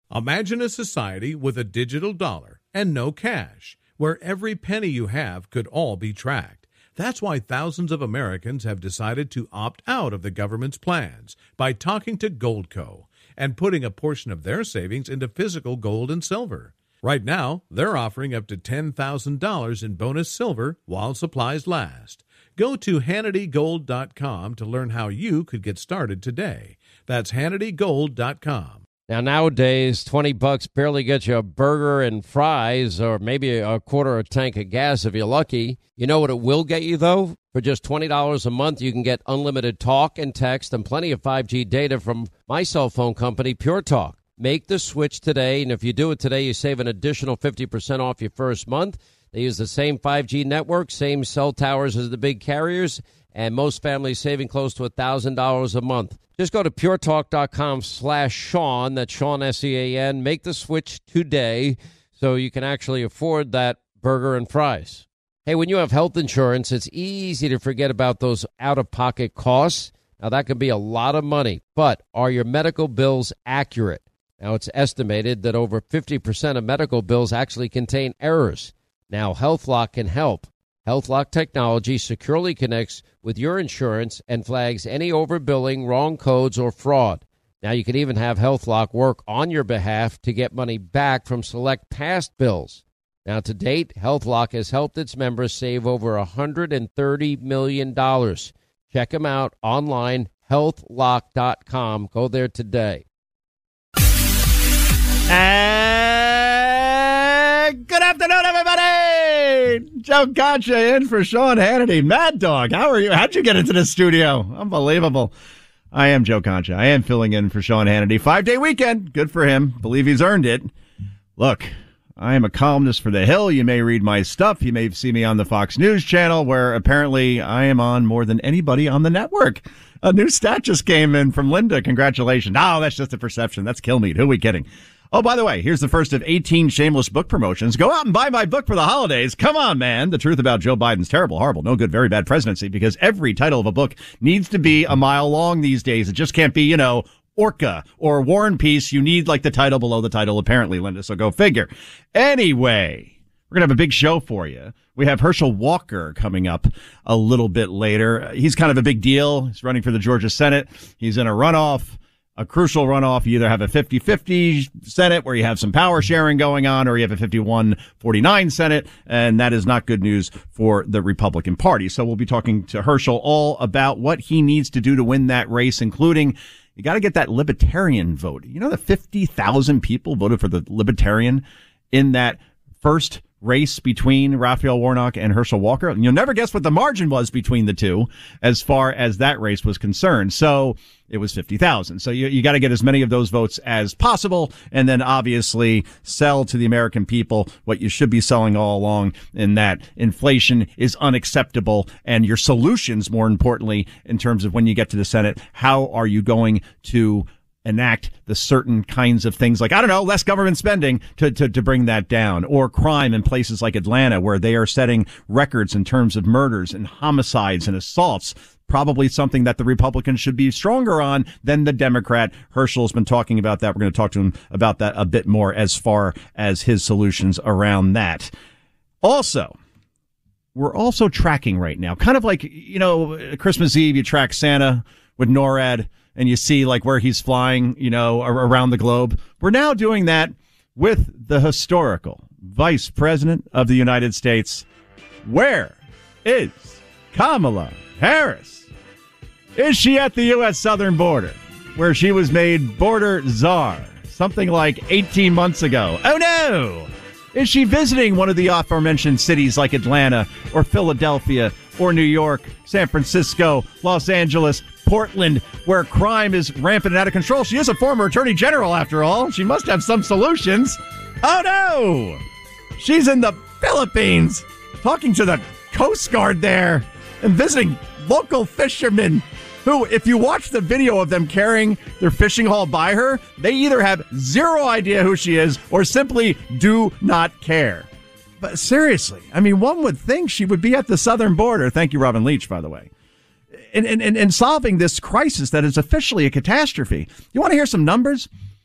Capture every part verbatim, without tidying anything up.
Imagine a society with a digital dollar and no cash, where every penny you have could all be tracked. That's why thousands of Americans have decided to opt out of the government's plans by talking to Goldco and putting a portion of their savings into physical gold and silver. Right now, they're offering up to ten thousand dollars in bonus silver while supplies last. Go to Hannity Gold dot com to learn how you could get started today. That's Hannity Gold dot com. Now, nowadays, twenty bucks barely gets you a burger and fries or maybe a quarter of a tank of gas if you're lucky. You know what it will get you, though? For just twenty dollars a month, you can get unlimited talk and text and plenty of five G data from my cell phone company, Pure Talk. Make the switch today, and if you do it today, you save an additional fifty percent off your first month. They use the same five G network, same cell towers as the big carriers, and most families saving close to one thousand dollars a month. Just go to puretalk.com slash Sean, that's Sean, S E A N. Make the switch today so you can actually afford that burger and fries. Hey, when you have health insurance, it's easy to forget about those out-of-pocket costs. Now, that can be a lot of money, but are your medical bills accurate? Now, it's estimated that over fifty percent of medical bills actually contain errors. Now, HealthLock can help. HealthLock technology securely connects with your insurance and flags any overbilling, wrong codes, or fraud. Now, you can even have HealthLock work on your behalf to get money back from select past bills. Now, to date, HealthLock has helped its members save over one hundred thirty million dollars. Check them out online, health lock dot com. Go there today. And good afternoon, everybody! Joe Concha in for Sean Hannity. Mad Dog, how are you? How'd you get into the studio? Unbelievable. I am Joe Concha. I am filling in for Sean Hannity. Five-day weekend. Good for him. Believe he's earned it. Look, I am a columnist for The Hill. You may read my stuff. You may see me on the Fox News channel, where apparently I am on more than anybody on the network. A new stat just came in from Linda. Congratulations. Oh, that's just a perception. That's kill meat. Who are we kidding? Oh, by the way, here's the first of eighteen shameless book promotions. Go out and buy my book for the holidays. Come on, man. The truth about Joe Biden's terrible, horrible, no good, very bad presidency, because every title of a book needs to be a mile long these days. It just can't be, you know, Orca or War and Peace. You need like the title below the title, apparently, Linda, so go figure. Anyway, we're going to have a big show for you. We have Herschel Walker coming up a little bit later. He's kind of a big deal. He's running for the Georgia Senate. He's in a runoff. A crucial runoff. You either have a fifty-fifty Senate where you have some power sharing going on, or you have a fifty-one forty-nine Senate, and that is not good news for the Republican Party. So we'll be talking to Herschel all about what he needs to do to win that race, including you got to get that Libertarian vote. You know, the fifty thousand people voted for the Libertarian in that first race between Raphael Warnock and Herschel Walker. And you'll never guess what the margin was between the two as far as that race was concerned. So it was fifty thousand. So you, you got to get as many of those votes as possible, and then obviously sell to the American people what you should be selling all along, in that inflation is unacceptable, and your solutions, more importantly, in terms of when you get to the Senate, how are you going to enact the certain kinds of things like, I don't know, less government spending to, to, to bring that down, or crime in places like Atlanta, where they are setting records in terms of murders and homicides and assaults. Probably something that the Republicans should be stronger on than the Democrat. Herschel's been talking about that. We're going to talk to him about that a bit more as far as his solutions around that. Also, we're also tracking right now, kind of like, you know, Christmas Eve, you track Santa with NORAD, and you see like where he's flying, you know, around the globe. We're now doing that with the historical Vice President of the United States. Where is Kamala Harris? Is she at the U S southern border, where she was made border czar something like eighteen months ago? Oh, no! Is she visiting one of the aforementioned cities like Atlanta or Philadelphia or New York, San Francisco, Los Angeles, Portland, where crime is rampant and out of control? She is a former attorney general, after all. She must have some solutions. Oh, no! She's in the Philippines, talking to the Coast Guard there and visiting local fishermen who, if you watch the video of them carrying their fishing haul by her, they either have zero idea who she is or simply do not care. But seriously, I mean, one would think she would be at the southern border. Thank you, Robin Leach, by the way. And, and, and solving this crisis that is officially a catastrophe. You want to hear some numbers?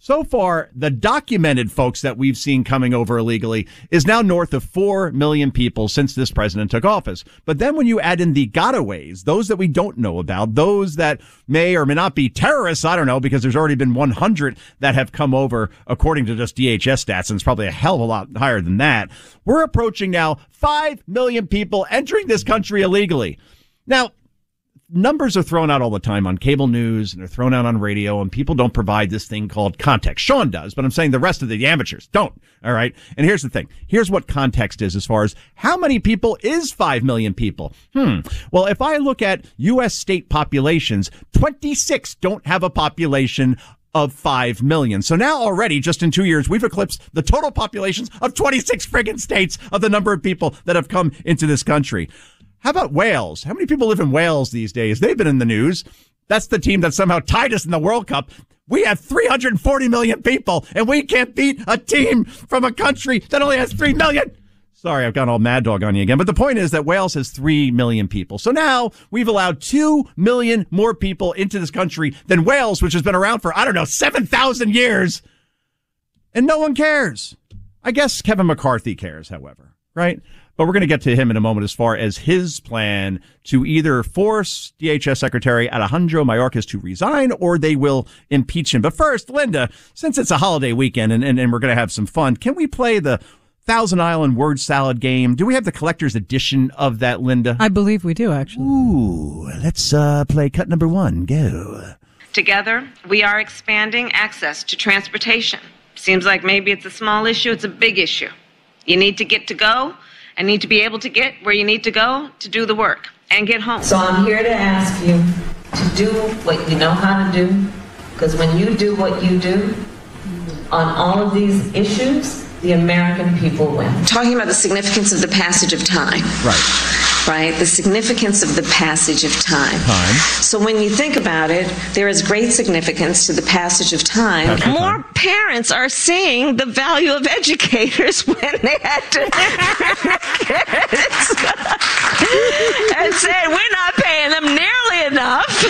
So far, the documented folks that we've seen coming over illegally is now north of four million people since this president took office. But then when you add in the gotaways, those that we don't know about, those that may or may not be terrorists, I don't know, because there's already been one hundred that have come over, according to just D H S stats, and it's probably a hell of a lot higher than that. We're approaching now five million people entering this country illegally. Now, numbers are thrown out all the time on cable news and they're thrown out on radio, and people don't provide this thing called context. Sean does, but I'm saying the rest of the amateurs don't. All right. And here's the thing. Here's what context is as far as how many people is five million people. Hmm. Well, if I look at U S state populations, twenty-six don't have a population of five million. So now already, just in two years, we've eclipsed the total populations of twenty-six friggin' states of the number of people that have come into this country. How about Wales? How many people live in Wales these days? They've been in the news. That's the team that somehow tied us in the World Cup. We have three hundred forty million people, and we can't beat a team from a country that only has three million. Sorry, I've gone all Mad Dog on you again. But the point is that Wales has three million people. So now we've allowed two million more people into this country than Wales, which has been around for, I don't know, seven thousand years. And no one cares. I guess Kevin McCarthy cares, however, right? But we're going to get to him in a moment as far as his plan to either force D H S Secretary Alejandro Mayorkas to resign or they will impeach him. But first, Linda, since it's a holiday weekend and, and, and we're going to have some fun, can we play the Thousand Island word salad game? Do we have the collector's edition of that, Linda? I believe we do, actually. Ooh, let's uh, play cut number one. Go. Together, we are expanding access to transportation. Seems like maybe it's a small issue, it's a big issue. You need to get to go and need to be able to get where you need to go to do the work and get home. So I'm here to ask you to do what you know how to do, because when you do what you do on all of these issues, the American people win. Talking about the significance of the passage of time. Right. Right? The significance of the passage of time. Time. So when you think about it, there is great significance to the passage of time. Passage of More time. parents are seeing the value of educators when they had to kids and said, we're not paying them nearly enough.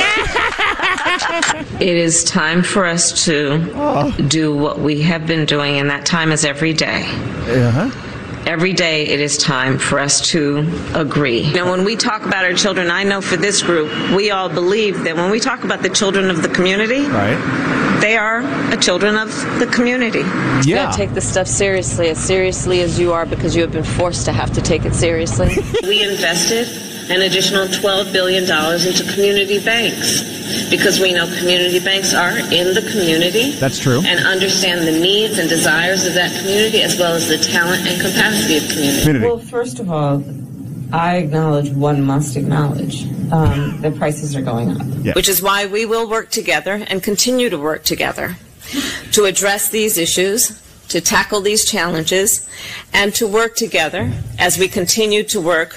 It is time for us to Oh. do what we have been doing, and that time is every day. Uh-huh. Every day it is time for us to agree. Now, when we talk about our children, I know for this group, we all believe that when we talk about the children of the community, Right. they are a children of the community. Yeah. You gotta take this stuff seriously, as seriously as you are, because you have been forced to have to take it seriously. We invested an additional twelve billion dollars into community banks because we know community banks are in the community. That's true. And understand the needs and desires of that community as well as the talent and capacity of community. Community. Well, first of all, I acknowledge, one must acknowledge, um, the prices are going up. Yeah. Which is why we will work together and continue to work together to address these issues, to tackle these challenges, and to work together as we continue to work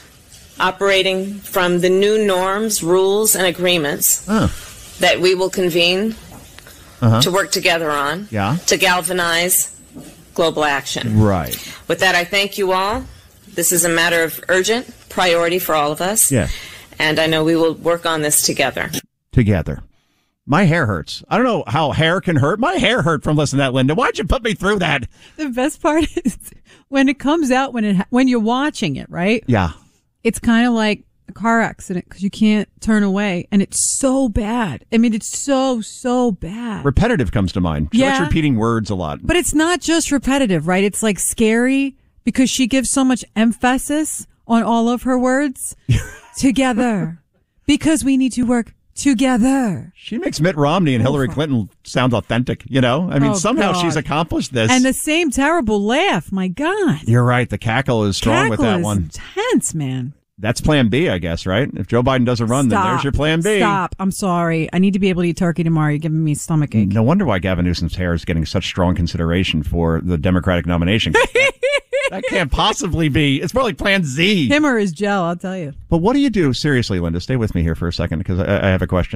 operating from the new norms, rules, and agreements Oh. that we will convene Uh-huh. to work together on Yeah. to galvanize global action. Right. With that, I thank you all. This is a matter of urgent priority for all of us. Yeah. And I know we will work on this together. Together. My hair hurts. I don't know how hair can hurt. My hair hurt from listening to that, Linda. Why'd you put me through that? The best part is when it comes out, when it ha- when you're watching it, right? Yeah. It's kind of like a car accident because you can't turn away, and it's so bad. I mean, it's so so bad. Repetitive comes to mind. She likes Yeah. repeating words a lot. But it's not just repetitive, right? It's like scary because she gives so much emphasis on all of her words. Together, because we need to work together. She makes Mitt Romney and Hillary Clinton sound authentic, you know? I mean, Oh, somehow God. she's accomplished this. And the same terrible laugh. My God. You're right. The cackle is strong with Cackle that is one. intense, man. That's plan B, I guess, right? If Joe Biden doesn't run, then Stop. there's your plan B. Stop. I'm sorry. I need to be able to eat turkey tomorrow. You're giving me stomach ache. No wonder why Gavin Newsom's hair is getting such strong consideration for the Democratic nomination. That can't possibly be. It's more like plan Z. Him or his gel, I'll tell you. But what do you do? Seriously, Linda, stay with me here for a second because I, I have a question.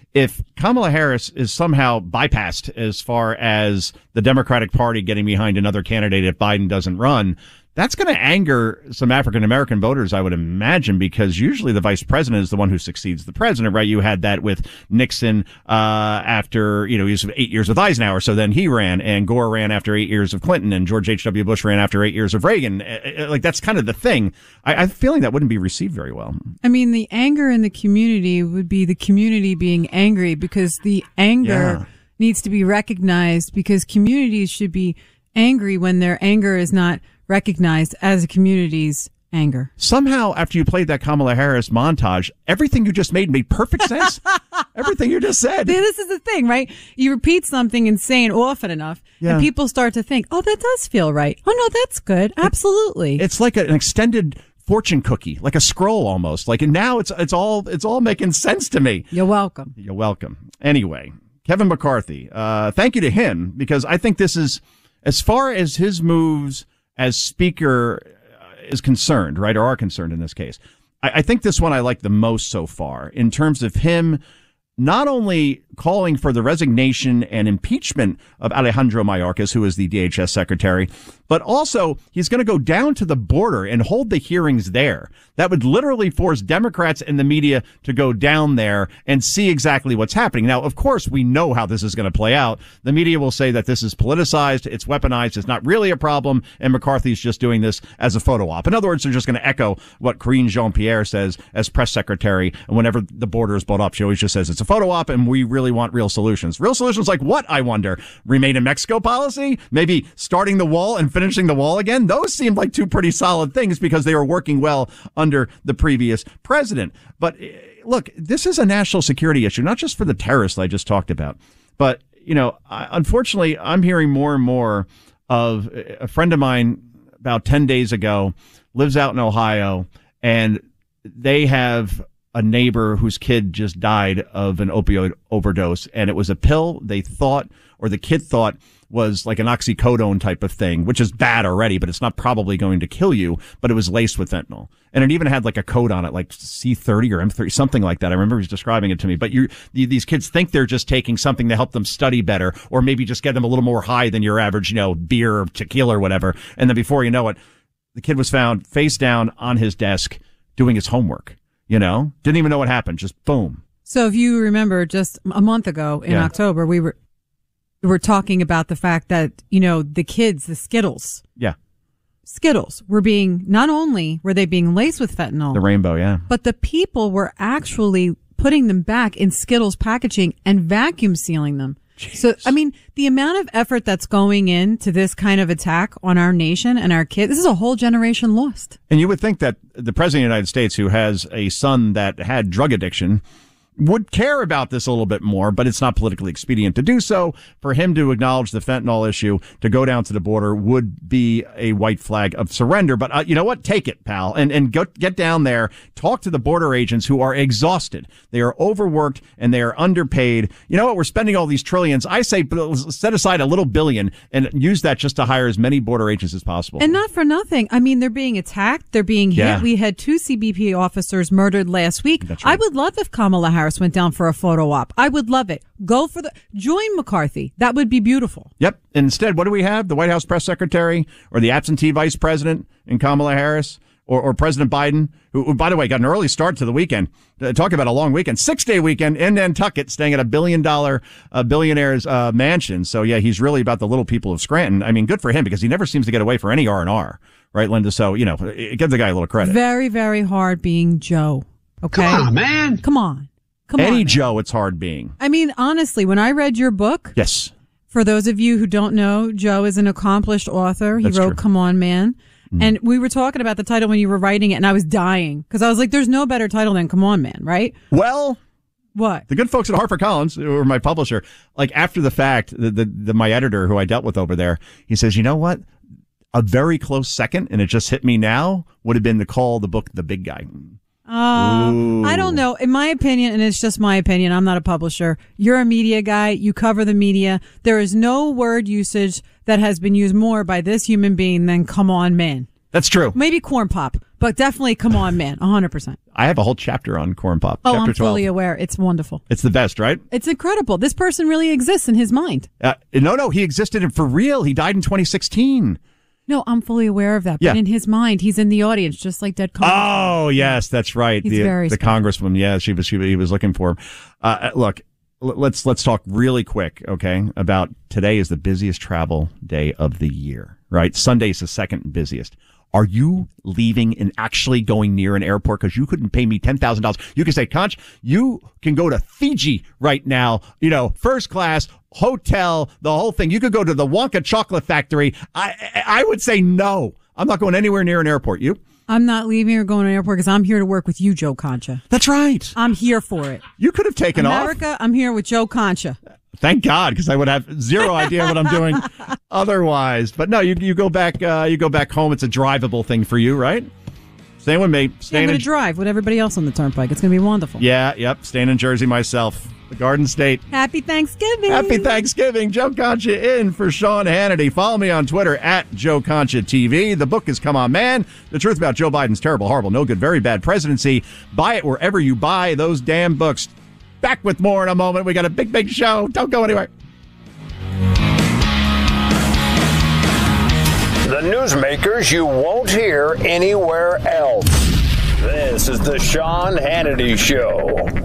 if Kamala Harris is somehow bypassed as far as the Democratic Party getting behind another candidate if Biden doesn't run, that's going to anger some African-American voters, I would imagine, because usually the vice president is the one who succeeds the president, right? You had that with Nixon uh after, you know, he was eight years with Eisenhower, so then he ran, and Gore ran after eight years of Clinton, and George H W. Bush ran after eight years of Reagan. Like, that's kind of the thing. I, I'm feeling that wouldn't be received very well. I mean, the anger in the community would be the community being angry, because the anger Yeah. needs to be recognized, because communities should be angry when their anger is not recognized as a community's anger. Somehow, after you played that Kamala Harris montage, everything you just made made perfect sense. Everything you just said. This is the thing, right? You repeat something and say it often enough, Yeah. and people start to think, oh, that does feel right. Oh, no, that's good. Absolutely. It's like an extended fortune cookie, like a scroll almost. Like, and now it's it's all it's all making sense to me. You're welcome. You're welcome. Anyway, Kevin McCarthy, uh, thank you to him, because I think this is, as far as his moves as Speaker is concerned, right, or are concerned in this case, I, I think this one I like the most so far, in terms of him not only calling for the resignation and impeachment of Alejandro Mayorkas, who is the D H S secretary, but also he's going to go down to the border and hold the hearings there. That would literally force Democrats and the media to go down there and see exactly what's happening. Now, of course, we know how this is going to play out. The media will say that this is politicized, it's weaponized, it's not really a problem, and McCarthy's just doing this as a photo op. In other words, they're just going to echo what Karine Jean-Pierre says as press secretary, and whenever the border is brought up, she always just says it's a photo op and we really want real solutions. Real solutions like what, I wonder? Remain in Mexico policy? Maybe starting the wall and finishing the wall again? Those seemed like two pretty solid things because they were working well under the previous president. But look, this is a national security issue, not just for the terrorists I just talked about. But, you know, I, unfortunately, I'm hearing more and more of a friend of mine about ten days ago lives out in Ohio, and they have a neighbor whose kid just died of an opioid overdose, and it was a pill they thought, or the kid thought, was like an oxycodone type of thing, which is bad already, but it's not probably going to kill you, but it was laced with fentanyl. And it even had like a code on it, like C thirty or M thirty, something like that. I remember he was describing it to me. But you, these kids think they're just taking something to help them study better, or maybe just get them a little more high than your average, you know, beer or tequila or whatever. And then before you know it, the kid was found face down on his desk doing his homework. You know, didn't even know what happened. Just boom. So if you remember, just a month ago in Yeah. October, we were we were talking about the fact that, you know, the kids, the Skittles, Yeah. Skittles were being, not only were they being laced with fentanyl, The rainbow. Yeah. but the people were actually putting them back in Skittles packaging and vacuum sealing them. So, I mean, the amount of effort that's going into this kind of attack on our nation and our kids, this is a whole generation lost. And you would think that the president of the United States, who has a son that had drug addiction, would care about this a little bit more, but it's not politically expedient to do so. For him to acknowledge the fentanyl issue, to go down to the border, would be a white flag of surrender. But uh, you know what? Take it, pal, and and go, get down there, talk to the border agents who are exhausted. They are overworked and they are underpaid. You know what? We're spending all these trillions. I say set aside a little billion and use that just to hire as many border agents as possible. And not for nothing. I mean, they're being attacked. They're being hit. Yeah. We had two C B P officers murdered last week. That's right. I would love if Kamala Harris went down for a photo op. I would love it. Go for the, join McCarthy. That would be beautiful. Yep. And instead, what do we have? The White House press secretary or the absentee vice president in Kamala Harris or, or President Biden, who, who, by the way, got an early start to the weekend. Uh, talk about a long weekend, six day weekend in Nantucket, staying at a billion dollar uh, billionaire's uh, mansion. So, yeah, he's really about the little people of Scranton. I mean, good for him because he never seems to get away for any R and R. Right, Linda? So, you know, give the guy a little credit. Very, very hard being Joe. Okay. Come on, man. Come on. Come Any on, Joe, it's hard being. I mean, honestly, when I read your book, Yes. for those of you who don't know, Joe is an accomplished author. He That's wrote true. Come On, Man. Mm. And we were talking about the title when you were writing it, and I was dying because I was like, there's no better title than Come On, Man, right? Well, What? the good folks at HarperCollins, who are my publisher, like after the fact, the, the, the my editor who I dealt with over there, he says, you know what? A very close second, and it just hit me now, would have been to call the book The Big Guy. Uh, Ooh. I don't know. In my opinion, and it's just my opinion, I'm not a publisher. You're a media guy. You cover the media. There is no word usage that has been used more by this human being than come on, man. That's true. Maybe corn pop, but definitely come on, man, one hundred percent. I have a whole chapter on corn pop. Oh, chapter I'm fully twelve. aware. It's wonderful. It's the best, right? It's incredible. This person really exists in his mind. Uh, no, no, he existed for real. He died in twenty sixteen. No, I'm fully aware of that. But Yeah. in his mind, he's in the audience, just like Dead Congressman. Oh, yes, that's right. He's the very the special. congresswoman. Yeah, she was. She, he was looking for him. Uh, look, l- let's let's talk really quick, okay? About today is the busiest travel day of the year, right? Sunday is the second busiest. Are you leaving and actually going near an airport? Because you couldn't pay me ten thousand dollars. You can say, Conch, you can go to Fiji right now, you know, first class, hotel, the whole thing. You could go to the Wonka Chocolate Factory. I I would say no. I'm not going anywhere near an airport. You? I'm not leaving or going to an airport because I'm here to work with you, Joe Concha. That's right. I'm here for it. You could have taken off. America, I'm here with Joe Concha. Thank God, because I would have zero idea what I'm doing otherwise. But no, you you go back uh, you go back home. It's a drivable thing for you, right? Staying with me. Yeah, Staying I'm going in, to drive with everybody else on the turnpike. It's going to be wonderful. yeah, yep. Staying in Jersey myself. The Garden State. Happy Thanksgiving. Happy Thanksgiving. Joe Concha in for Sean Hannity. Follow me on Twitter at Joe Concha T V. The book is Come On Man, the truth about Joe Biden's terrible, horrible, no good, very bad presidency. Buy it wherever you buy those damn books. Back with more in a moment. We got a big, big show. Don't go anywhere. The newsmakers you won't hear anywhere else. This is the Sean Hannity Show.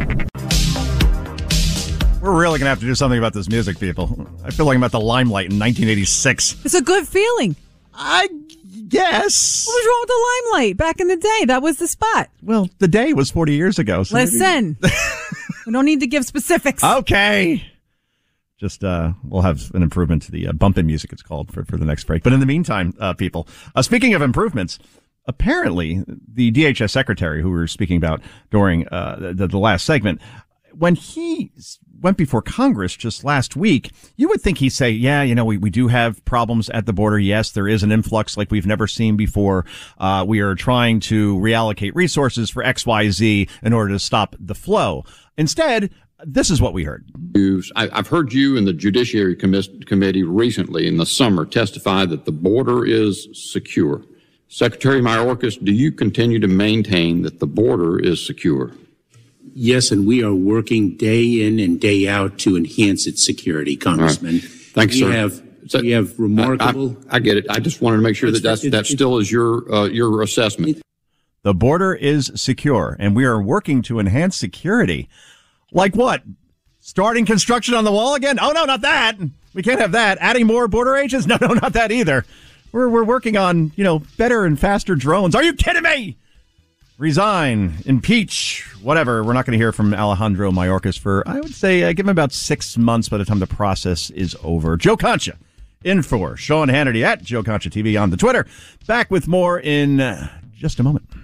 We're really going to have to do something about this music, people. I feel like I'm at the limelight in nineteen eighty-six. It's a good feeling. I guess. What was wrong with the limelight back in the day? That was the spot. Well, the day was forty years ago. So Listen, we don't need to give specifics. maybe- Okay. Just, uh, we'll have an improvement to the uh, bump-in music, it's called, for, for the next break. But in the meantime, uh, people, uh, speaking of improvements, apparently the D H S secretary who we were speaking about during uh, the, the last segment, when he went before Congress just last week, you would think he'd say, yeah, you know, we, we do have problems at the border. Yes, there is an influx like we've never seen before. Uh, we are trying to reallocate resources for X Y Z in order to stop the flow. Instead, this is what we heard. I- I've heard you and the Judiciary Commis- Committee recently in the summer testify that the border is secure. Secretary Mayorkas, do you continue to maintain that the border is secure? Yes, and we are working day in and day out to enhance its security, Congressman. Right. Thanks, we sir. Have, So, we have remarkable... I, I, I get it. I just wanted to make sure that that's, that still is your uh, your assessment. The border is secure, and we are working to enhance security. Like what? Starting construction on the wall again? Oh, no, not that. We can't have that. Adding more border agents? No, no, not that either. We're we're working on, you know, better and faster drones. Are you kidding me? Resign, impeach, whatever. We're not going to hear from Alejandro Mayorkas for, I would say, uh, give him about six months by the time the process is over. Joe Concha in for Sean Hannity at Joe Concha T V on the Twitter. Back with more in uh, just a moment.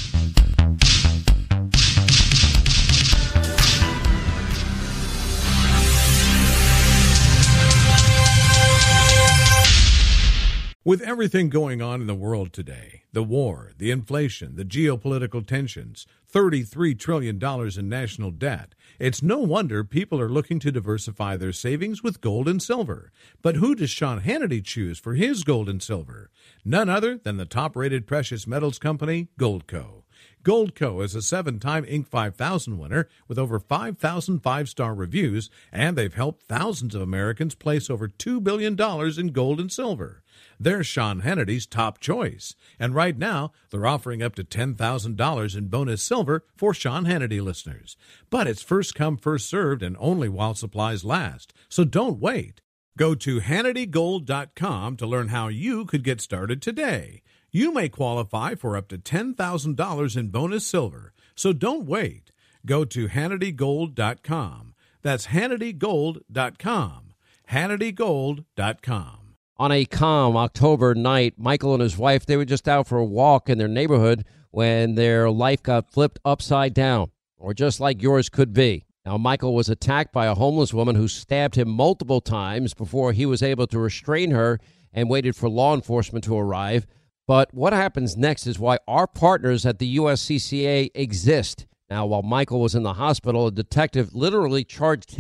With everything going on in the world today, the war, the inflation, the geopolitical tensions, thirty-three trillion dollars in national debt, it's no wonder people are looking to diversify their savings with gold and silver. But who does Sean Hannity choose for his gold and silver? None other than the top-rated precious metals company, Goldco. Goldco is a seven-time Inc five thousand winner with over five thousand five-star reviews, and they've helped thousands of Americans place over two billion dollars in gold and silver. They're Sean Hannity's top choice, and right now they're offering up to ten thousand dollars in bonus silver for Sean Hannity listeners. But it's first come, first served, and only while supplies last, so don't wait. Go to Hannity Gold dot com to learn how you could get started today. You may qualify for up to ten thousand dollars in bonus silver, so don't wait. Go to Hannity Gold dot com. That's Hannity Gold dot com. Hannity Gold dot com. On a calm October night, Michael and his wife, they were just out for a walk in their neighborhood when their life got flipped upside down, or just like yours could be. Now, Michael was attacked by a homeless woman who stabbed him multiple times before he was able to restrain her and waited for law enforcement to arrive. But what happens next is why our partners at the U S C C A exist. Now, while Michael was in the hospital, a detective literally charged him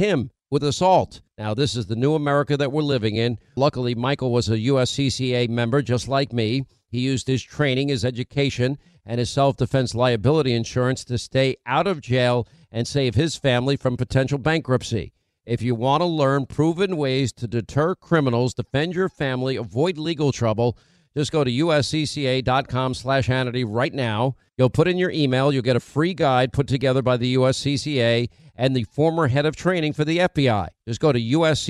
with assault. Now, this is the new America that we're living in. Luckily, Michael was a U S C C A member just like me. He used his training, his education, and his self-defense liability insurance to stay out of jail and save his family from potential bankruptcy. If you want to learn proven ways to deter criminals, defend your family, avoid legal trouble, just go to uscca.com slash Hannity right now. You'll put in your email. You'll get a free guide put together by the U S C C A and the former head of training for the F B I. Just go to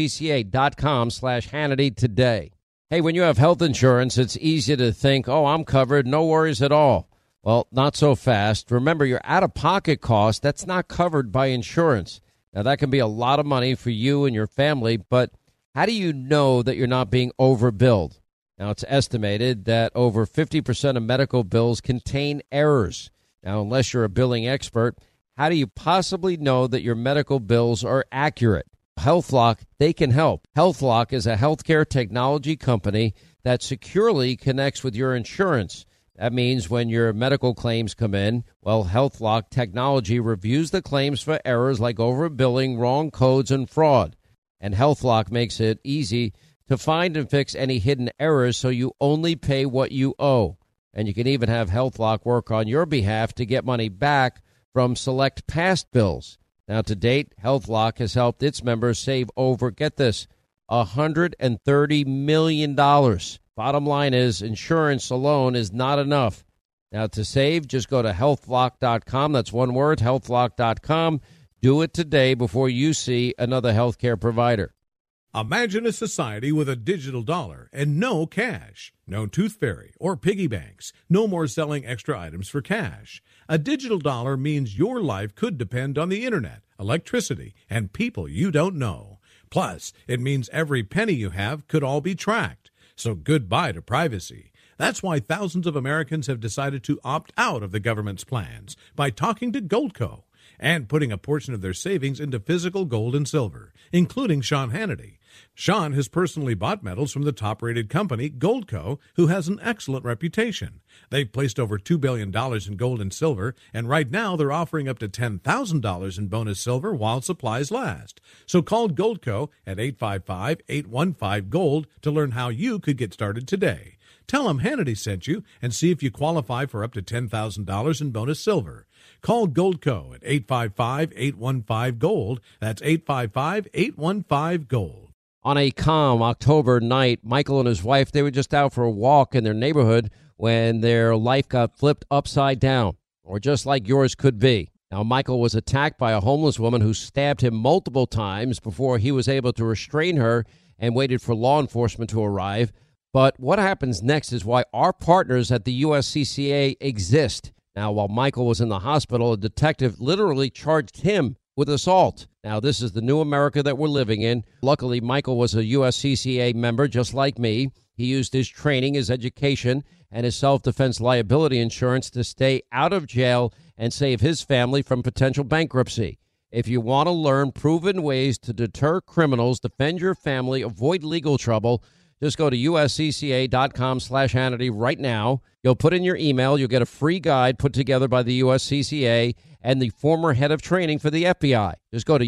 uscca.com slash Hannity today. Hey, when you have health insurance, it's easy to think, oh, I'm covered, no worries at all. Well, not so fast. Remember, your out-of-pocket cost, that's not covered by insurance. Now, that can be a lot of money for you and your family, but how do you know that you're not being overbilled? Now, it's estimated that over fifty percent of medical bills contain errors. Now, unless you're a billing expert, how do you possibly know that your medical bills are accurate? HealthLock, they can help. HealthLock is a healthcare technology company that securely connects with your insurance. That means when your medical claims come in, well, HealthLock technology reviews the claims for errors like overbilling, wrong codes, and fraud. And HealthLock makes it easy to find and fix any hidden errors so you only pay what you owe. And you can even have HealthLock work on your behalf to get money back from select past bills. Now, to date, HealthLock has helped its members save over, get this, one hundred thirty million dollars. Bottom line is, insurance alone is not enough. Now, to save, just go to health lock dot com. That's one word, health lock dot com. Do it today before you see another healthcare provider. Imagine a society with a digital dollar and no cash. No tooth fairy or piggy banks. No more selling extra items for cash. A digital dollar means your life could depend on the internet, electricity, and people you don't know. Plus, it means every penny you have could all be tracked. So goodbye to privacy. That's why thousands of Americans have decided to opt out of the government's plans by talking to Goldco and putting a portion of their savings into physical gold and silver, including Sean Hannity. Sean has personally bought metals from the top-rated company, Goldco, who has an excellent reputation. They've placed over two billion dollars in gold and silver, and right now they're offering up to ten thousand dollars in bonus silver while supplies last. So call Goldco at eight five five, eight one five, GOLD to learn how you could get started today. Tell them Hannity sent you and see if you qualify for up to ten thousand dollars in bonus silver. Call Goldco at eight five five, eight one five, GOLD. That's eight five five, eight one five, GOLD. On a calm October night, Michael and his wife, they were just out for a walk in their neighborhood when their life got flipped upside down, or just like yours could be. Now, Michael was attacked by a homeless woman who stabbed him multiple times before he was able to restrain her and waited for law enforcement to arrive. But what happens next is why our partners at the U S C C A exist. Now, while Michael was in the hospital, a detective literally charged him with assault. Now, this is the new America that we're living in. Luckily, Michael was a U S C C A member just like me. He used his training, his education, and his self-defense liability insurance to stay out of jail and save his family from potential bankruptcy. If you want to learn proven ways to deter criminals, defend your family, avoid legal trouble, just go to uscca.com slash Hannity right now. You'll put in your email. You'll get a free guide put together by the U S C C A and the former head of training for the F B I. Just go to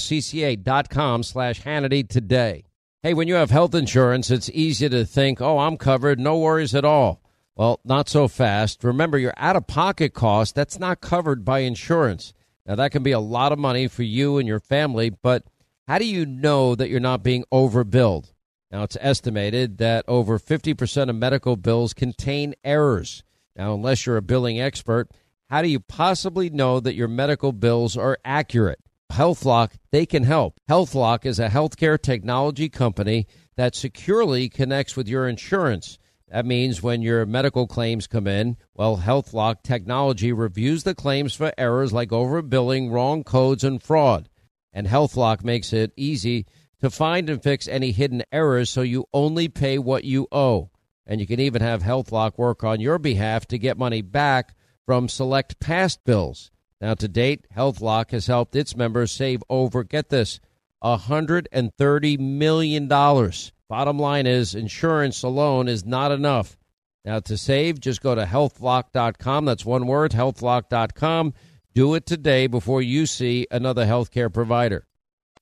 uscca.com slash Hannity today. Hey, when you have health insurance, it's easy to think, oh, I'm covered, no worries at all. Well, not so fast. Remember, your out-of-pocket cost, that's not covered by insurance. Now, that can be a lot of money for you and your family, but how do you know that you're not being overbilled? Now, it's estimated that over fifty percent of medical bills contain errors. Now, unless you're a billing expert, how do you possibly know that your medical bills are accurate? HealthLock, they can help. HealthLock is a healthcare technology company that securely connects with your insurance. That means when your medical claims come in, well, HealthLock technology reviews the claims for errors like overbilling, wrong codes, and fraud. And HealthLock makes it easy to find and fix any hidden errors so you only pay what you owe. And you can even have HealthLock work on your behalf to get money back from select past bills. Now, to date, HealthLock has helped its members save over, get this, one hundred thirty million dollars. Bottom line is, insurance alone is not enough. Now, to save, just go to health lock dot com. That's one word, health lock dot com. Do it today before you see another healthcare provider.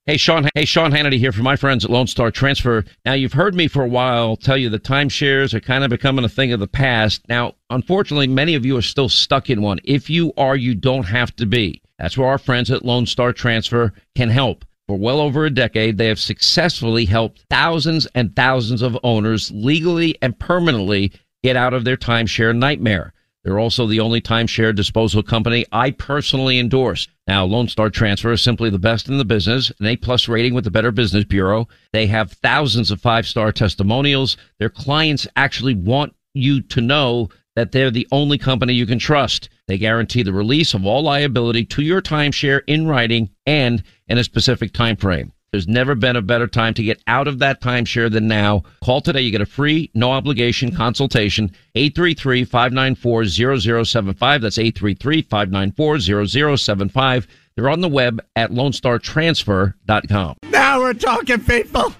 Hey, Sean. Hey, Sean Hannity here from my friends at Lone Star Transfer. Now, you've heard me for a while tell you that timeshares are kind of becoming a thing of the past. Now, unfortunately, many of you are still stuck in one. If you are, you don't have to be. That's where our friends at Lone Star Transfer can help. For well over a decade, they have successfully helped thousands and thousands of owners legally and permanently get out of their timeshare nightmare. They're also the only timeshare disposal company I personally endorse. Now, Lone Star Transfer is simply the best in the business, an A-plus rating with the Better Business Bureau. They have thousands of five-star testimonials. Their clients actually want you to know that they're the only company you can trust. They guarantee the release of all liability to your timeshare in writing and in a specific time frame. There's never been a better time to get out of that timeshare than now. Call today. You get a free, no-obligation consultation, eight three three, five nine four, zero zero seven five. That's eight three three, five nine four, zero zero seven five. They're on the web at lone star transfer dot com. Now we're talking, people.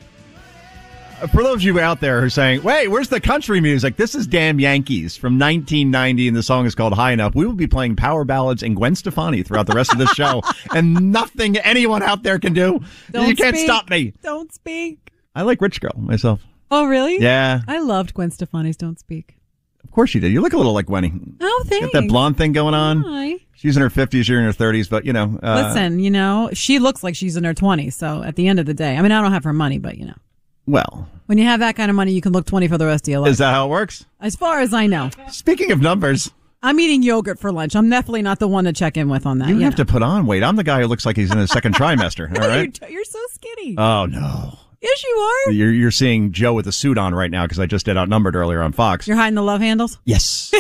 For those of you out there who are saying, wait, where's the country music? This is Damn Yankees from nineteen ninety, and the song is called High Enough. We will be playing power ballads and Gwen Stefani throughout the rest of the show, and nothing anyone out there can do. Don't you can't speak. stop me. Don't speak. I like Rich Girl myself. Oh, really? Yeah. I loved Gwen Stefani's Don't Speak. Of course you did. You look a little like Gwenny. Oh, thanks. Got that blonde thing going on. Hi. She's in her fifties, you're in her thirties, but, you know. Uh, Listen, you know, she looks like she's in her twenties, so at the end of the day, I mean, I don't have her money, but, you know. Well. When you have that kind of money, you can look twenty for the rest of your life. Is that how it works? As far as I know. Speaking of numbers. I'm eating yogurt for lunch. I'm definitely not the one to check in with on that. You, you have know. to put on weight. I'm the guy who looks like he's in his second trimester. All right. You're, you're so skinny. Oh, no. Yes, you are. You're, you're seeing Joe with a suit on right now because I just did Outnumbered earlier on Fox. You're hiding the love handles? Yes.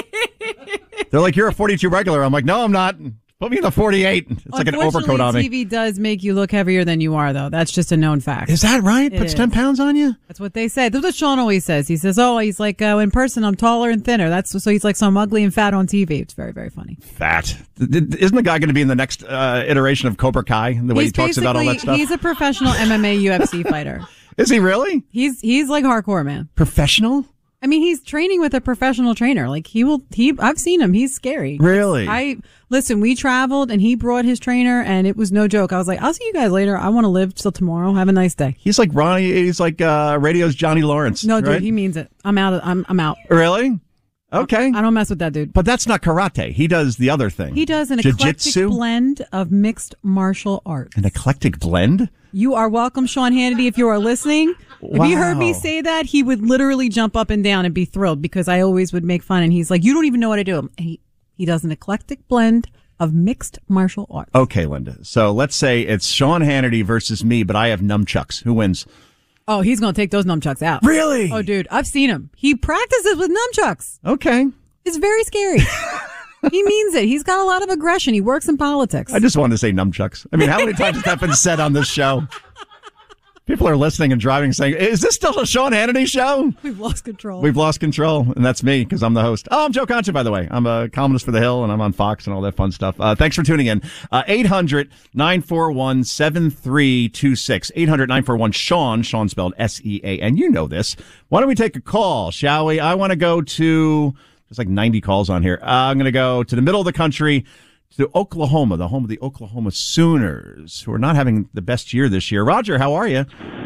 They're like, you're a forty-two regular. I'm like, no, I'm not. Put me in the forty-eight. It's like an overcoat on me. T V does make you look heavier than you are, though. That's just a known fact. Is that right? It Puts is. ten pounds on you? That's what they say. That's what Sean always says. He says, oh, he's like, uh, in person, I'm taller and thinner. That's so he's like some ugly and fat on T V. It's very, very funny. Fat. Isn't the guy going to be in the next uh, iteration of Cobra Kai? The way He's he talks about all that basically- stuff? He's a professional M M A U F C fighter. Is he really? He's he's like hardcore, man. Professional? I mean, he's training with a professional trainer. Like he will, he, I've seen him. He's scary. Really? I, listen, we traveled and he brought his trainer and it was no joke. I was like, I'll see you guys later. I want to live till tomorrow. Have a nice day. He's like Ronnie, he's like uh, radio's Johnny Lawrence. No, dude, right? he means it. I'm out. Of, I'm, I'm out. Really? Okay. I don't mess with that dude. But that's not karate. He does the other thing. He does an Jiu-jitsu? eclectic blend of mixed martial arts. An eclectic blend? You are welcome, Sean Hannity, if you are listening. If he heard me Wow. say that, he would literally jump up and down and be thrilled because I always would make fun. And he's like, you don't even know what I do. And he, he does an eclectic blend of mixed martial arts. Okay, Linda. So let's say it's Sean Hannity versus me, but I have nunchucks. Who wins? Oh, he's going to take those nunchucks out. Really? Oh, dude, I've seen him. He practices with nunchucks. Okay. It's very scary. He means it. He's got a lot of aggression. He works in politics. I just wanted to say nunchucks. I mean, how many times has that been said on this show? People are listening and driving saying, is this still a Sean Hannity show? We've lost control. We've lost control, and that's me because I'm the host. Oh, I'm Joe Concha, by the way. I'm a columnist for The Hill, and I'm on Fox and all that fun stuff. Uh, thanks for tuning in. Uh, eight hundred, nine four one, seven three two six. eight hundred, nine four one, Sean. Sean spelled S E A N. You know this. Why don't we take a call, shall we? I want to go to, there's like ninety calls on here. Uh, I'm going to go to the middle of the country, to Oklahoma, the home of the Oklahoma Sooners, who are not having the best year this year. Roger, how are you?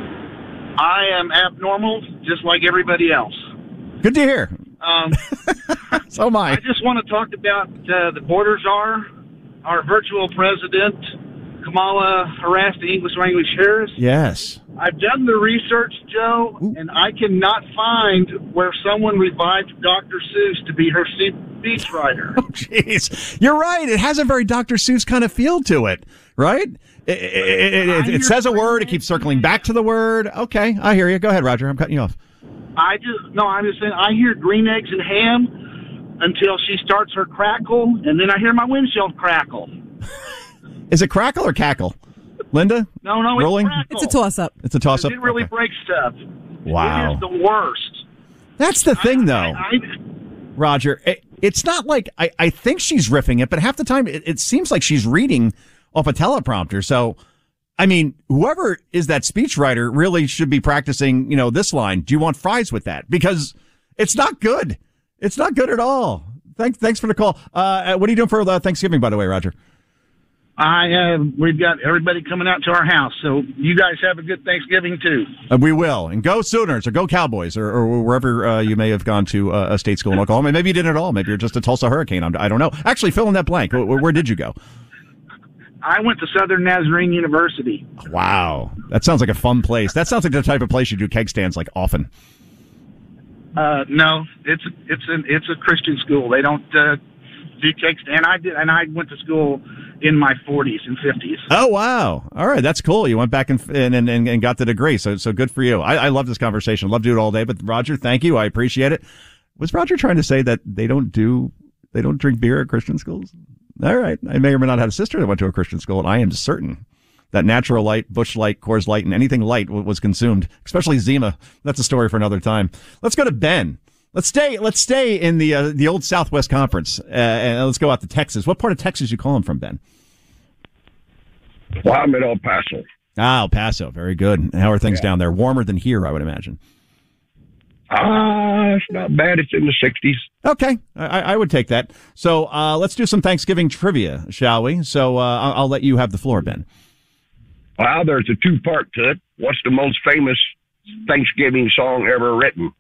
I am abnormal, just like everybody else. Good to hear. Um, so am I. I just want to talk about uh, the border czar, our virtual president, Kamala harassed the English language hearers. Yes. I've done the research, Joe, Ooh. and I cannot find where someone revived Doctor Seuss to be her speechwriter. Oh, jeez. You're right. It has a very Doctor Seuss kind of feel to it, right? It, it, it, it, it says a word. It keeps circling back to the word. Okay, I hear you. Go ahead, Roger. I'm cutting you off. I just, no, I'm just saying, I hear green eggs and ham until she starts her crackle, and then I hear my windshield crackle. Is it crackle or cackle? Linda? No, no, Rolling? it's crackle. It's a toss-up. It's a toss-up? It really okay. breaks stuff. Wow. It is the worst. That's the thing, though. I, I, Roger, it, it's not like, I, I think she's riffing it, but half the time it, it seems like she's reading off a teleprompter. So, I mean, whoever is that speechwriter really should be practicing, you know, this line. Do you want fries with that? Because it's not good. It's not good at all. Thanks, thanks for the call. Uh, what are you doing for uh, Thanksgiving, by the way, Roger? I uh, we've got everybody coming out to our house, so you guys have a good Thanksgiving too. Uh, we will, and go Sooners or go Cowboys or, or wherever uh, you may have gone to uh, a state school in Oklahoma. Maybe you didn't at all. Maybe you're just a Tulsa Hurricane. I'm, I don't know. Actually, fill in that blank. Where, where did you go? I went to Southern Nazarene University. Wow, that sounds like a fun place. That sounds like the type of place you do keg stands like often. Uh, no, it's it's an it's a Christian school. They don't uh, do cake stand. And I did, and I went to school in my forties and fifties. Oh wow! All right, that's cool. You went back and and, and, and got the degree. So so good for you. I, I love this conversation. Love to do it all day. But Roger, thank you. I appreciate it. Was Roger trying to say that they don't do they don't drink beer at Christian schools? All right. I may or may not have a sister that went to a Christian school, and I am certain that Natural Light, Busch Light, Coors Light, and anything light was consumed, especially Zima. That's a story for another time. Let's go to Ben. Let's stay. Let's stay in the uh, the old Southwest Conference, uh, and let's go out to Texas. What part of Texas you calling from, Ben? Well, I'm in El Paso. Ah, El Paso. Very good. How are things yeah. down there? Warmer than here, I would imagine. Ah, uh, it's not bad. It's in the sixties. Okay, I, I would take that. So uh, let's do some Thanksgiving trivia, shall we? So uh, I'll, I'll let you have the floor, Ben. Well, there's a two-part to it. What's the most famous Thanksgiving song ever written?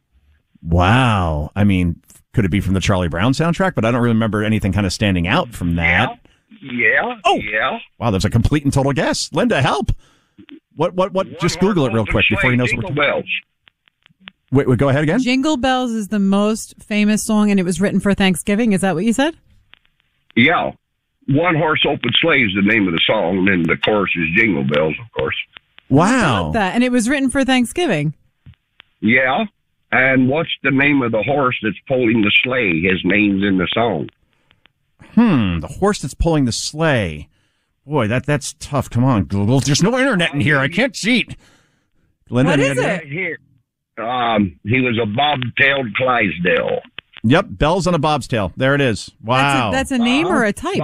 Wow. I mean, could it be from the Charlie Brown soundtrack? But I don't remember anything kind of standing out from that. Yeah. Yeah. Oh. Yeah. Wow, there's a complete and total guess. Linda, help. What, what, what? One Just Google it real quick before he knows what we're talking about. Wait, wait, go ahead again. Jingle Bells is the most famous song, and it was written for Thanksgiving. Is that what you said? Yeah. One Horse Open Sleigh is the name of the song, and then the chorus is Jingle Bells, of course. Wow. That. And it was written for Thanksgiving. Yeah. And what's the name of the horse that's pulling the sleigh? His name's in the song. Hmm, the horse that's pulling the sleigh. Boy, that that's tough. Come on, Google. There's no internet in here. I can't cheat. Linda, what is it? Here. Um, he was a bobtailed Clydesdale. Yep, bells on a bob's tail. There it is. Wow. That's a, that's a name uh, or a type?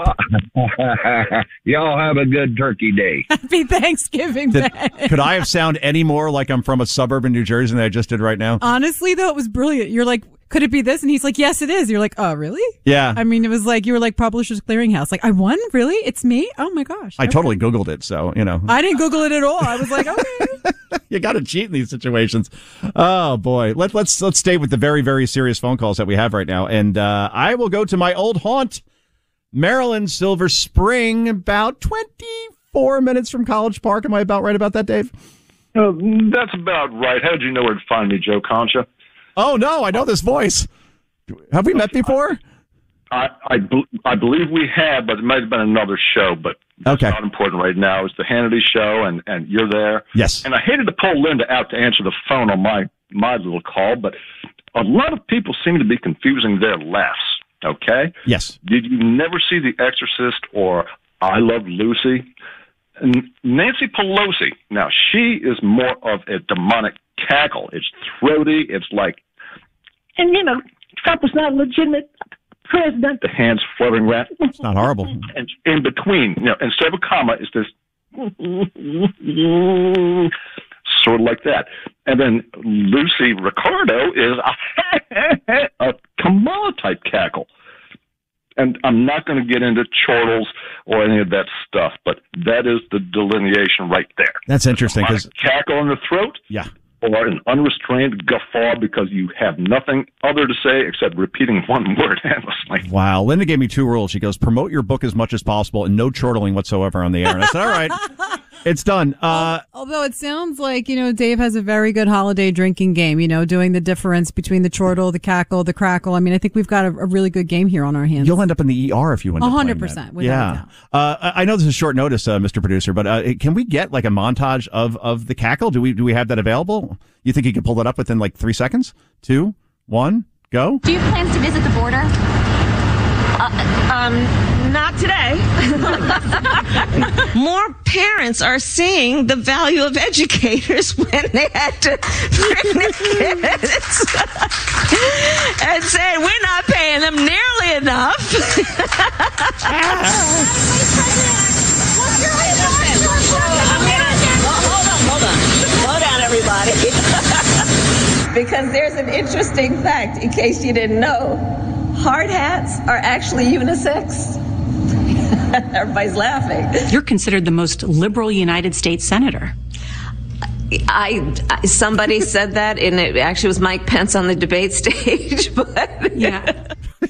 Y'all have a good turkey day. Happy Thanksgiving, Did, Ben. Could I have sound any more like I'm from a suburb in New Jersey than I just did right now? Honestly, though, it was brilliant. You're like, could it be this? And he's like, yes, it is. You're like, oh, really? Yeah. I mean, it was like, you were like Publishers Clearinghouse. Like, I won? Really? It's me? Oh, my gosh. I okay. totally Googled it, so, you know. I didn't Google it at all. I was like, okay. You got to cheat in these situations. Oh, boy. Let, let's let's stay with the very, very serious phone calls that we have right now. And uh, I will go to my old haunt, Maryland, Silver Spring, about twenty-four minutes from College Park. Am I about right about that, Dave? Uh, that's about right. How did you know where to find me, Joe Concha? Oh, no, I know this voice. Have we met before? I I, I believe we have, but it might have been another show, but that's okay. not important right now. It's the Hannity Show, and, and you're there. Yes. And I hated to pull Linda out to answer the phone on my, my little call, but a lot of people seem to be confusing their laughs, okay? Yes. Did you never see The Exorcist or I Love Lucy? And Nancy Pelosi, now she is more of a demonic cackle. It's throaty. It's like, and you know, Trump is not a legitimate president. The hands fluttering around. It's not horrible. And in between, you know, instead of a comma, is this sort of like that. And then Lucy Ricardo is a, a Kamala type cackle. And I'm not going to get into chortles or any of that stuff, but that is the delineation right there. That's interesting. Because cackle in the throat. Yeah. Or an unrestrained guffaw because you have nothing other to say except repeating one word endlessly. Wow. Linda gave me two rules. She goes, promote your book as much as possible and no chortling whatsoever on the air. And I said, all right, it's done. Uh, Although it sounds like, you know, Dave has a very good holiday drinking game, you know, doing the difference between the chortle, the cackle, the crackle. I mean, I think we've got a, a really good game here on our hands. You'll end up in the E R if you end up one hundred percent. playing that. Yeah. Uh, I know this is short notice, uh, Mister Producer, but uh, can we get like a montage of, of the cackle? Do we do we have that available? You think you can pull that up within like three seconds? Two, one, go. Do you have plans to visit the border? Uh, um, not today. More parents are seeing the value of educators when they had to bring their kids and saying, we're not paying them nearly enough. Hold on, hold on. Slow down, everybody. Because there's an interesting fact, in case you didn't know. Hard hats are actually unisex. Everybody's laughing. You're considered the most liberal United States senator. I, I somebody said that, and it actually was Mike Pence on the debate stage. But yeah,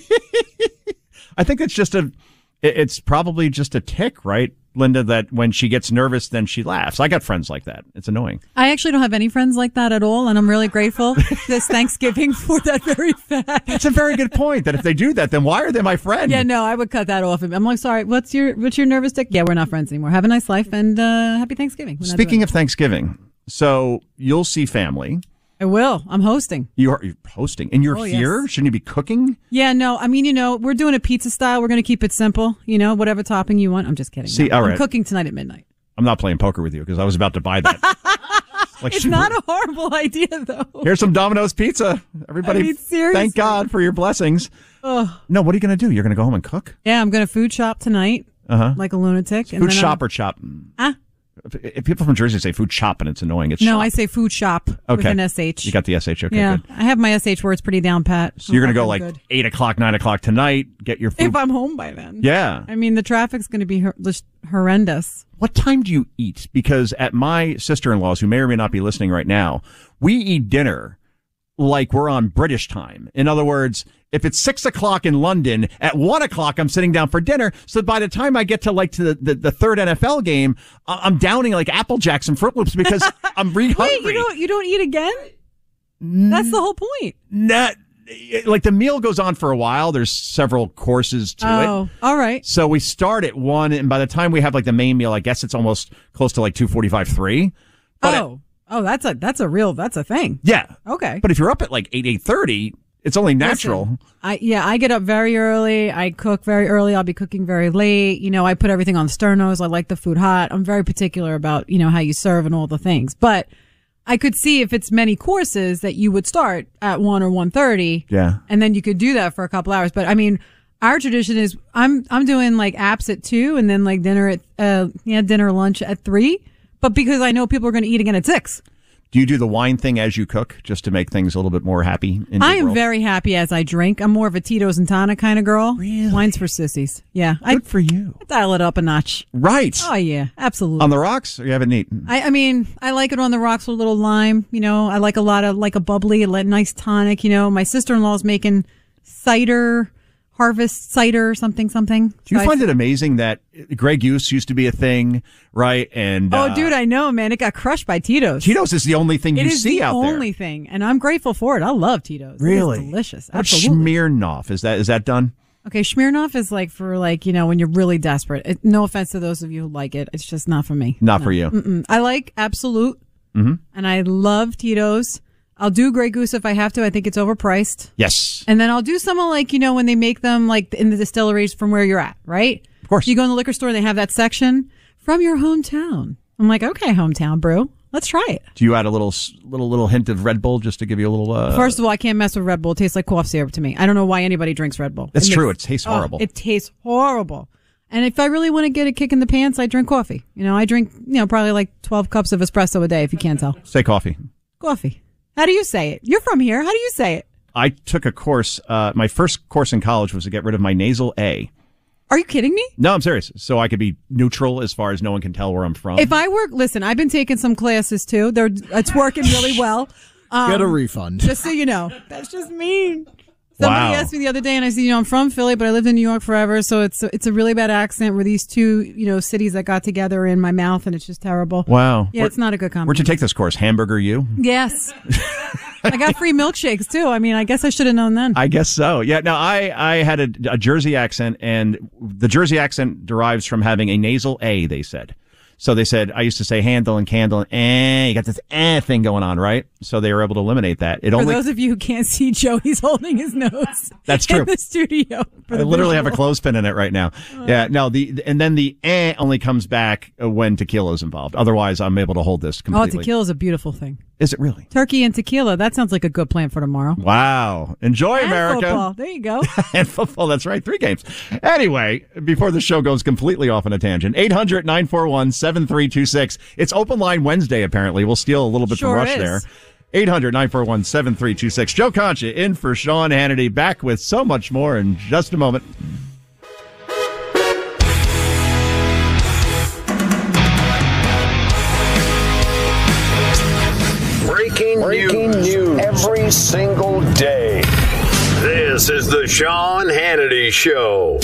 I think it's just a. It's probably just a tick, right, Linda? That when she gets nervous, then she laughs. I got friends like that. It's annoying. I actually don't have any friends like that at all, and I'm really grateful this Thanksgiving for that very fact. That's a very good point. That if they do that, then why are they my friend? Yeah, no, I would cut that off. I'm like, sorry, what's your what's your nervous tick? Yeah, we're not friends anymore. Have a nice life and uh, happy Thanksgiving. We're not Speaking doing of Thanksgiving, so you'll see family. I will. I'm hosting. You are you're hosting, and you're Oh, here. yes. Shouldn't you be cooking? Yeah, no, I mean, you know, we're doing a pizza style. We're going to keep it simple. You know, whatever topping you want. I'm just kidding. See, No, all I'm right. cooking tonight at midnight. I'm not playing poker with you because I was about to buy that. Like, It's should not we- a horrible idea, though. Here's some Domino's pizza. Everybody, I mean, seriously. thank God for your blessings. Ugh. No, what are you going to do? You're going to go home and cook? Yeah, I'm going to food shop tonight, Uh huh. like a lunatic. and Food then shop I'm- or chop? Ah, If people from Jersey say food chop and it's annoying. It's no, shop. I say food shop with Okay. an S H. You got the S H. Okay, yeah, good. I have my S H words pretty down pat. So you're going to I'm go like good. eight o'clock, nine o'clock tonight, get your food. If I'm home by then. Yeah. I mean, the traffic's going to be hor- just horrendous. What time do you eat? Because at my sister-in-law's, who may or may not be listening right now, we eat dinner like we're on British time. In other words, if it's six o'clock in London, at one o'clock I'm sitting down for dinner. So by the time I get to like to the, the, the third N F L game, I- I'm downing like Apple Jacks and Fruit Loops because I'm re Wait, hungry. you don't you don't eat again? That's the whole point. Not, like the meal goes on for a while. There's several courses to it. Oh, all right. So we start at one, and by the time we have like the main meal, I guess it's almost close to like two forty-five, three. But oh, oh, that's a that's a real that's a thing. Yeah. Okay. But if you're up at like eight, eight thirty, it's only natural. Listen, I yeah, I get up very early. I cook very early. I'll be cooking very late. You know, I put everything on sternos. I like the food hot. I'm very particular about, you know, how you serve and all the things. But I could see if it's many courses that you would start at one or one thirty. Yeah. And then you could do that for a couple hours. But I mean, our tradition is I'm I'm doing like apps at two and then like dinner at uh yeah, dinner lunch at three. But because I know people are going to eat again at six. Do you do the wine thing as you cook just to make things a little bit more happy? In I your am world? very happy as I drink. I'm more of a Tito's and tonic kind of girl. Really? Wine's for sissies. Yeah. Good I, for you. I dial it up a notch. Right. Oh, yeah. Absolutely. On the rocks, or you haven't eaten? I, I mean, I like it on the rocks with a little lime. You know, I like a lot of, like a bubbly, a li- nice tonic. You know, my sister-in-law's making cider, harvest cider, something, something. Do you So I- find it amazing that Grey Goose used to be a thing, right? And Oh, uh, dude, I know, man. It got crushed by Tito's. Tito's is the only thing It you is see the out there. only thing, and I'm grateful for it. I love Tito's. Really? It is delicious. What Absolutely. Smirnoff is that? Is that done? Okay, Smirnoff is like for like, you know, when you're really desperate. It, no offense to those of you who like it. It's just not for me. Not No. for you. Mm-mm. I like Absolute, Mm-hmm. and I love Tito's. I'll do Grey Goose if I have to. I think it's overpriced. Yes. And then I'll do some of like, you know, when they make them like in the distilleries from where you're at, right? Of course. You go in the liquor store and they have that section from your hometown. I'm like, okay, hometown brew. Let's try it. Do you add a little, s- little, little hint of Red Bull just to give you a little? Uh, First of all, I can't mess with Red Bull. It tastes like cough syrup to me. I don't know why anybody drinks Red Bull. That's It true. makes- It tastes oh, horrible. it tastes horrible. And if I really want to get a kick in the pants, I drink coffee. You know, I drink, you know, probably like twelve cups of espresso a day, if you can't tell. Say coffee. Coffee. How do you say it? You're from here. How do you say it? I took a course. Uh, my first course in college was to get rid of my nasal A. Are you kidding me? No, I'm serious. So I could be neutral as far as no one can tell where I'm from. If I work, listen, I've been taking some classes too. They're, it's working really well. Um, Get a refund. Just so you know. That's just mean. Somebody Wow. asked me the other day, and I said, you know, I'm from Philly, but I lived in New York forever, so it's it's a really bad accent. Where these two, you know, cities that got together in my mouth, and it's just terrible. Wow. Yeah, Where- it's not a good Where'd compliment. you take this course? Hamburger U? Yes. I got free milkshakes too. I mean, I guess I should have known then. I guess so. Yeah. Now, I, I had a, a Jersey accent, and the Jersey accent derives from having a nasal A, they said. So they said, I used to say handle and candle, and eh, you got this eh thing going on, right? So they were able to eliminate that. It For only those of you who can't see Joe, he's holding his nose. That's true. In the studio. for I the literally have a visual. clothespin in it right now. Yeah, no, the and then the eh only comes back when tequila is involved. Otherwise, I'm able to hold this Oh, completely. tequila is a beautiful thing. Is it really? Turkey and tequila. That sounds like a good plan for tomorrow. Wow. Enjoy And America. football. There you go. And football, that's right. Three games. Anyway, before the show goes completely off on a tangent, eight hundred nine four one seven three two six. It's Open Line Wednesday, apparently. We'll steal a little bit Sure from Rush is. there. eight hundred nine four one seven three two six. Joe Concha in for Sean Hannity. Back with so much more in just a moment. every single day. This is the Sean Hannity Show.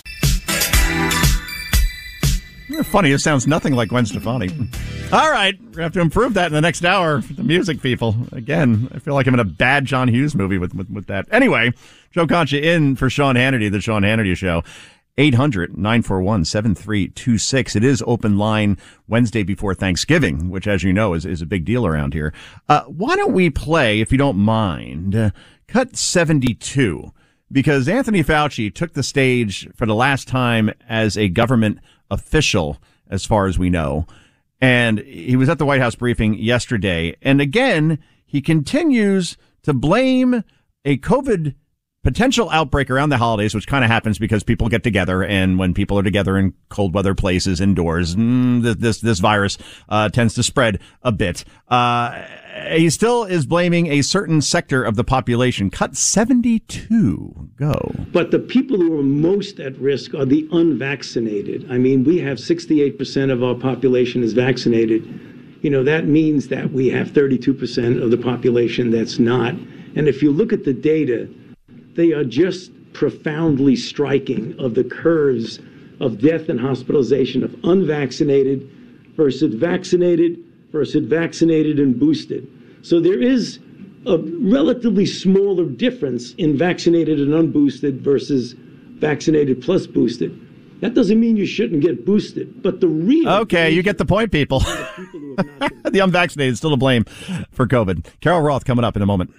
Funny, it sounds nothing like Gwen Stefani. All right, we're going to have to improve that in the next hour for the music people. Again, I feel like I'm in a bad John Hughes movie with, with, with that. Anyway, Joe Concha in for Sean Hannity, the Sean Hannity Show. eight hundred, nine four one, seven three two six. It is open line Wednesday before Thanksgiving, which, as you know, is, is a big deal around here. Uh, why don't we play, if you don't mind, uh, cut seventy-two? Because Anthony Fauci took the stage for the last time as a government official, as far as we know. And he was at the White House briefing yesterday. And again, he continues to blame a COVID potential outbreak around the holidays, which kind of happens because people get together, and when people are together in cold weather places indoors, mm, this this virus uh, tends to spread a bit. Uh, he still is blaming a certain sector of the population. Cut seventy-two. Go. But the people who are most at risk are the unvaccinated. I mean, we have sixty-eight percent of our population is vaccinated. You know, that means that we have thirty-two percent of the population that's not. And if you look at the data, they are just profoundly striking of the curves of death and hospitalization of unvaccinated versus vaccinated versus vaccinated and boosted. So there is a relatively smaller difference in vaccinated and unboosted versus vaccinated plus boosted. That doesn't mean you shouldn't get boosted, but the real... Okay, you get the point, people. The unvaccinated still to blame for COVID. Carol Roth coming up in a moment.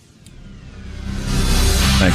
Thanks.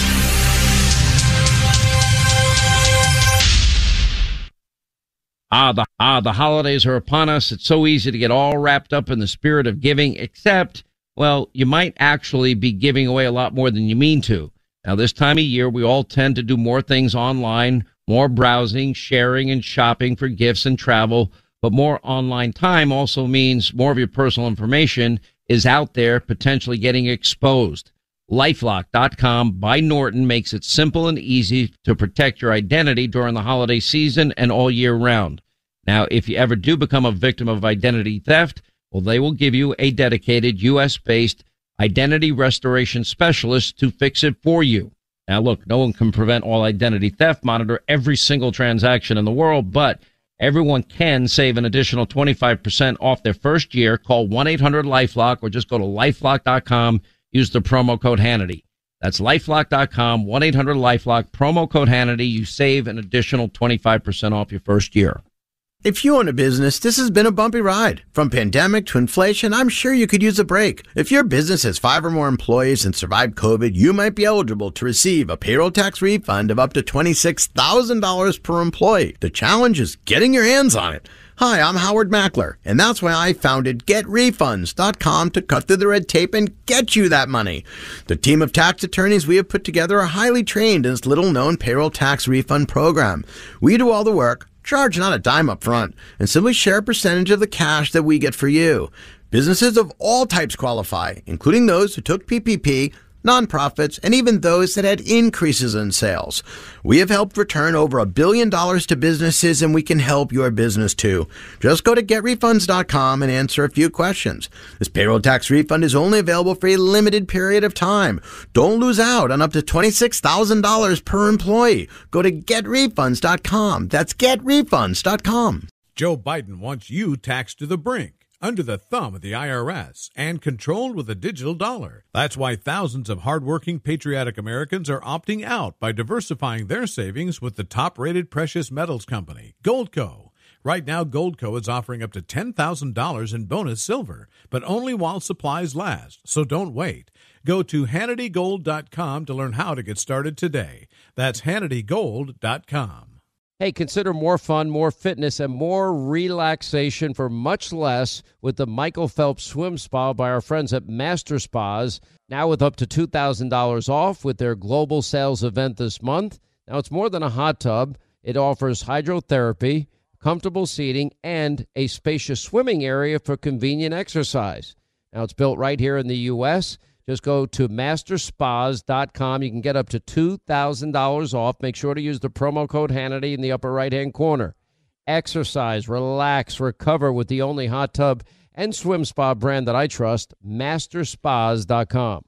Ah, the ah, the holidays are upon us. It's so easy to get all wrapped up in the spirit of giving, except, well, you might actually be giving away a lot more than you mean to. Now, this time of year, we all tend to do more things online, more browsing, sharing, and shopping for gifts and travel. But more online time also means more of your personal information is out there, potentially getting exposed. LifeLock dot com by Norton makes it simple and easy to protect your identity during the holiday season and all year round. Now, if you ever do become a victim of identity theft, well, they will give you a dedicated U S based identity restoration specialist to fix it for you. Now, look, no one can prevent all identity theft, monitor every single transaction in the world, but everyone can save an additional twenty-five percent off their first year. Call one eight hundred LifeLock or just go to LifeLock dot com. Use the promo code Hannity. That's LifeLock dot com, one eight hundred LifeLock, promo code Hannity. You save an additional twenty-five percent off your first year. If you own a business, this has been a bumpy ride. From pandemic to inflation, I'm sure you could use a break. If your business has five or more employees and survived COVID, you might be eligible to receive a payroll tax refund of up to twenty-six thousand dollars per employee. The challenge is getting your hands on it. Hi, I'm Howard Mackler, and that's why I founded Get Refunds dot com to cut through the red tape and get you that money. The team of tax attorneys we have put together are highly trained in this little-known payroll tax refund program. We do all the work, charge not a dime up front, and simply share a percentage of the cash that we get for you. Businesses of all types qualify, including those who took P P P, nonprofits, and even those that had increases in sales. We have helped return over a billion dollars to businesses, and we can help your business too. Just go to Get Refunds dot com and answer a few questions. This payroll tax refund is only available for a limited period of time. Don't lose out on up to twenty-six thousand dollars per employee. Go to Get Refunds dot com. That's Get Refunds dot com. Joe Biden wants you taxed to the brink, under the thumb of the I R S, and controlled with a digital dollar. That's why thousands of hardworking, patriotic Americans are opting out by diversifying their savings with the top-rated precious metals company, Goldco. Right now, Goldco is offering up to ten thousand dollars in bonus silver, but only while supplies last, so don't wait. Go to Hannity Gold dot com to learn how to get started today. That's Hannity Gold dot com. Hey, consider more fun, more fitness, and more relaxation for much less with the Michael Phelps Swim Spa by our friends at Master Spas. Now with up to two thousand dollars off with their global sales event this month. Now it's more than a hot tub. It offers hydrotherapy, comfortable seating, and a spacious swimming area for convenient exercise. Now it's built right here in the U S Just go to master spas dot com. You can get up to two thousand dollars off. Make sure to use the promo code Hannity in the upper right-hand corner. Exercise, relax, recover with the only hot tub and swim spa brand that I trust, master spas dot com.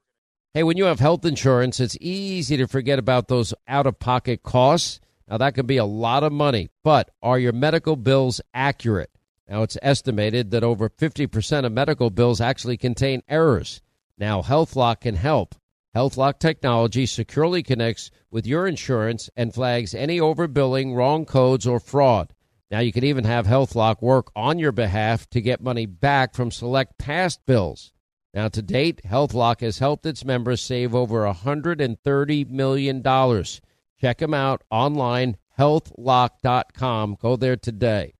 Hey, when you have health insurance, it's easy to forget about those out-of-pocket costs. Now, that can be a lot of money, but are your medical bills accurate? Now, it's estimated that over fifty percent of medical bills actually contain errors. Now, HealthLock can help. HealthLock technology securely connects with your insurance and flags any overbilling, wrong codes, or fraud. Now, you can even have HealthLock work on your behalf to get money back from select past bills. Now, to date, HealthLock has helped its members save over one hundred thirty million dollars. Check them out online, health lock dot com. Go there today.